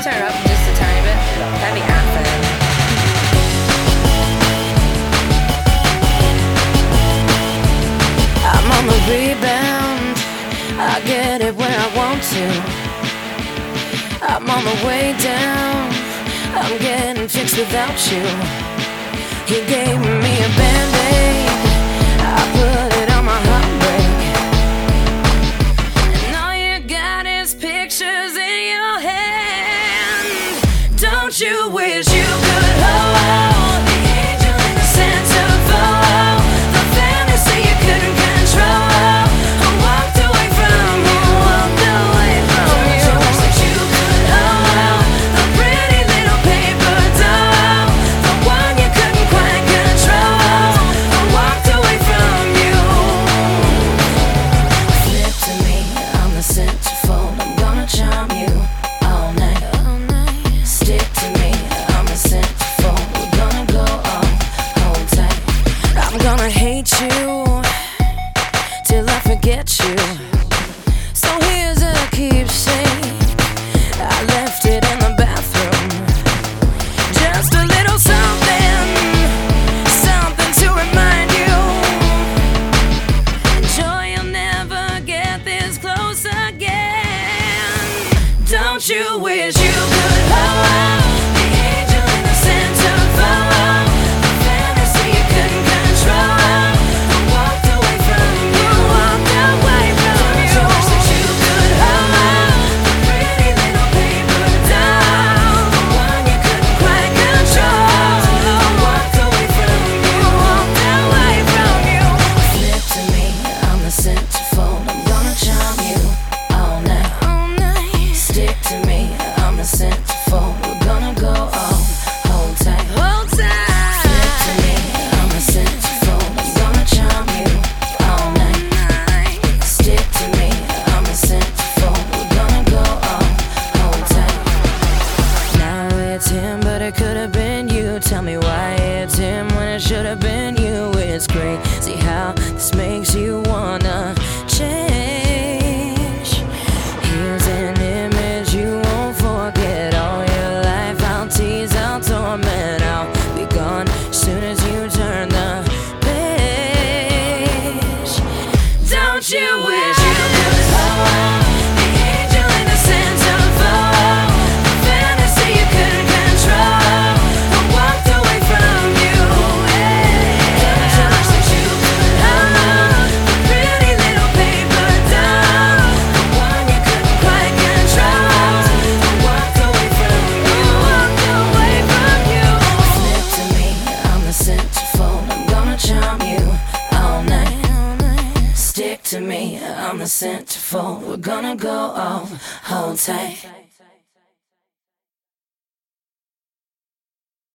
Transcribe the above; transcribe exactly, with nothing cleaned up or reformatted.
turn it up just a tiny bit? That'd be awesome. I'm on the rebound, I get it when I want to. I'm on the way down, I'm getting fixed without you. You gave me a band-aid, I put it on my heartbreak, and all you got is pictures in your hand. Don't you wish you could hold the angel in the centerfold, the fantasy you couldn't control? I walked away from you, walked away from you. Don't you wish that you could hold the pretty little paper doll, the one you couldn't quite control? I walked away from you. Flip to me, I'm the centerfold, I'm gonna charm you all night, all night. Stick to me, I'm the centerfold, we're gonna go all, hold tight. I'm gonna hate you till I forget you. So here's a keepsake, I left it in the bathroom. Just a little something, something to remind you. Joy, you'll never get this close again. Don't you wish you could hold the angel in the centerfold, the fantasy you couldn't control? I walked away from you, walked away from you. Don't you wish that you could hold the pretty little paper doll, the one you couldn't quite control? I walked away from you, walked away from you. Flip to me, I'm the centerfold, I'm gonna charm you all night, all night. Stick to me, I'm the centerfold, we're gonna go all, hold tight, hold tight. Flip to me, I'm the centerfold, I'm gonna charm you all night. Stick to me, I'm the centerfold, we're gonna go all, hold tight. Now it's him, but it could have been you. Tell me why it's him when it should have been you. It's crazy how this makes you wanna change. Here's an image you won't forget all your life. I'll tease, I'll torment, I'll be gone as soon as you turn the page. Don't you wish you could hold the angel in the centerfold, the fantasy you couldn't control? I walked away from you, yeah. Don't you wish that you could hold the pretty little paper doll, the one you couldn't quite control? I walked away from you, walked away from you. Flip to me, I'm the centerfold, I'm gonna charm you all night, all night. Stick to me, I'm the centerfold, we're gonna go all, hold tight.